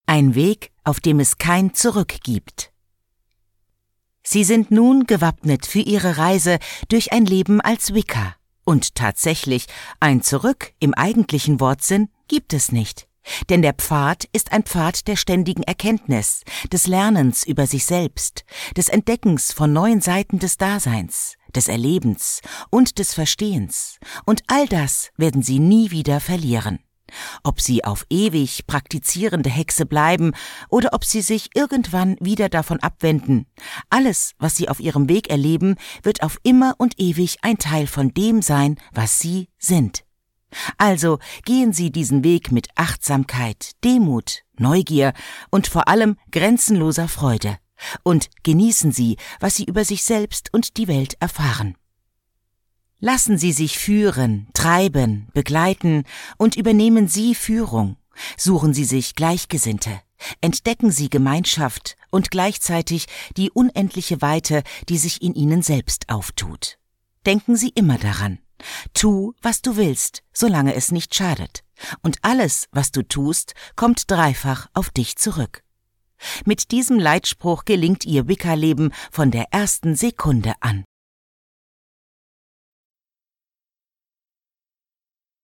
Ein Weg, auf dem es kein Zurück gibt. Sie sind nun gewappnet für Ihre Reise durch ein Leben als Wicca. Und tatsächlich, ein Zurück im eigentlichen Wortsinn gibt es nicht. Denn der Pfad ist ein Pfad der ständigen Erkenntnis, des Lernens über sich selbst, des Entdeckens von neuen Seiten des Daseins, des Erlebens und des Verstehens. Und all das werden Sie nie wieder verlieren. Ob Sie auf ewig praktizierende Hexe bleiben oder ob Sie sich irgendwann wieder davon abwenden, alles, was Sie auf Ihrem Weg erleben, wird auf immer und ewig ein Teil von dem sein, was Sie sind. Also gehen Sie diesen Weg mit Achtsamkeit, Demut, Neugier und vor allem grenzenloser Freude und genießen Sie, was Sie über sich selbst und die Welt erfahren. Lassen Sie sich führen, treiben, begleiten und übernehmen Sie Führung. Suchen Sie sich Gleichgesinnte, entdecken Sie Gemeinschaft und gleichzeitig die unendliche Weite, die sich in Ihnen selbst auftut. Denken Sie immer daran. Tu, was du willst, solange es nicht schadet. Und alles, was du tust, kommt dreifach auf dich zurück. Mit diesem Leitspruch gelingt Ihr Wicca-Leben von der ersten Sekunde an.